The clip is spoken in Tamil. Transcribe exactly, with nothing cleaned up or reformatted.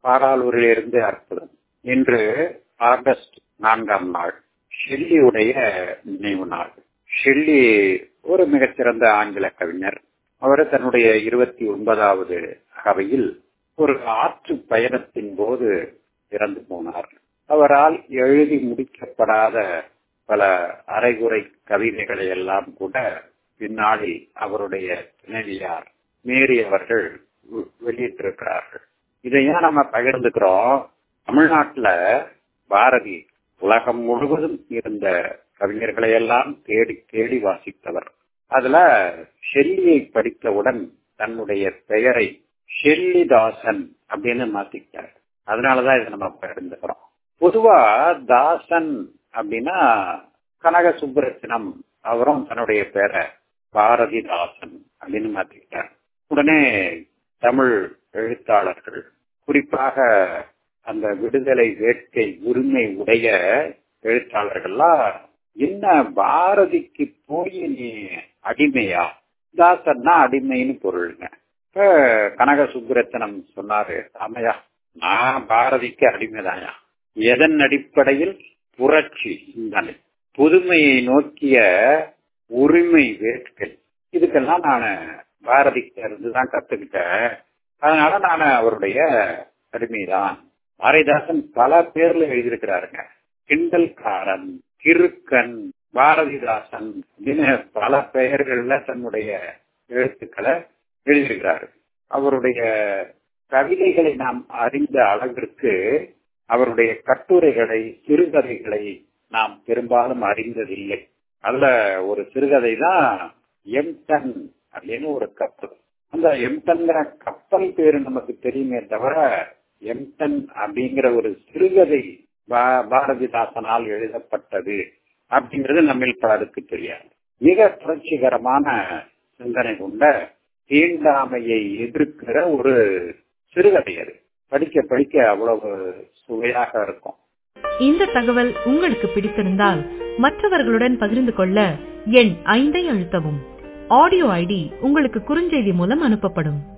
பாடாலூரிலிருந்து அற்புதம். இன்று ஆகஸ்ட் நான்காம் நாள் ஷெல்லியுடைய நினைவு நாள். ஷெல்லி ஒரு மிகச்சிறந்த ஆங்கில கவிஞர். அவர் தன்னுடைய இருபத்தி ஒன்பதாவது அகவையில் ஒரு ஆற்று பயணத்தின் போது இறந்து போனார். அவரால் எழுதி முடிக்கப்படாத பல அரைகுறை கவிதைகளை எல்லாம் கூட பின்னாளில் அவருடைய துணைவியார் மேரி அவர்கள் வெளியிட்டிருக்கிறார்கள். இதையும் நம்ம பகிர்ந்துக்கிறோம். தமிழ்நாட்டில் பாரதி உலகம் முழுவதும் இருந்த கவிஞர்களை எல்லாம் தேடி தேடி வாசித்தவர். அதுல ஷெல்லியை படித்தவுடன் தன்னுடைய பெயரை ஷெல்லிதாசன் அப்படின்னு மாத்திக்கிட்டார். அதனாலதான் இதை நம்ம பகிர்ந்துக்கிறோம். பொதுவா தாசன் அப்படின்னா கனக சுப்புரத்தினம், அவரும் தன்னுடைய பேரை பாரதிதாசன் அப்படின்னு மாத்திக்கிட்டார். உடனே தமிழ் எழுத்தாளர்கள், குறிப்பாக அந்த விடுதலை வேட்கை உரிமை உடைய எழுத்தாளர்கள்லாம், என்ன பாரதிக்கு போய் நீ அடிமையா? தாசன்னா அடிமைன்னு பொருளுங்க. இப்ப கனக சுப்புரத்தினம் சொன்னாரு, ஆமையா நான் பாரதிக்கு அடிமைதாயா. எதன் அடிப்படையில்? புரட்சி சிந்தனை, புதுமையை நோக்கிய உரிமை வேட்கை, இதுக்கெல்லாம் நான் பாரதிக்கு இருந்துதான் கத்துக்கிட்டேன். அதனால நான் அவருடைய அடிமைதான். பாரதிதாசன் பல பேர்ல எழுதியிருக்கிறாருங்க. கிண்டல்காரன், கிறுக்கன், பாரதிதாசன் அப்படின்னு பல பெயர்கள்ல தன்னுடைய எழுத்துக்களை எழுதியிருக்கிறாரு. அவருடைய கவிதைகளை நாம் அறிந்த அளவிற்கு அவருடைய கட்டுரைகளை, சிறுகதைகளை நாம் பெரும்பாலும் அறிந்ததில்லை. அதுல ஒரு சிறுகதை தான் எம்டன் அப்படின்னு ஒரு கப்பல். அந்த எம்டன்கிற கப்பல் பேரு நமக்கு தெரியுமே தவிர எம்டன் அப்படிங்கிற ஒரு சிறுகதை பாரதிதாசனால் எழுதப்பட்டது அப்படிங்கிறது நம்ம பலருக்கு தெரியாது. மிக புரட்சிகரமான சிந்தனை கொண்ட தீண்டாமையை எதிர்க்கிற ஒரு சிறுகதை. அது படிக்க படிக்க அவ்வளவு சுவையாக இருக்கும். இந்த தகவல் உங்களுக்கு பிடித்திருந்தால் மற்றவர்களுடன் பகிர்ந்து கொள்ள எண் ஐந்தை அழுத்தவும். ஆடியோ ஐடி உங்களுக்கு குறுஞ்செய்தி மூலம் அனுப்பப்படும்.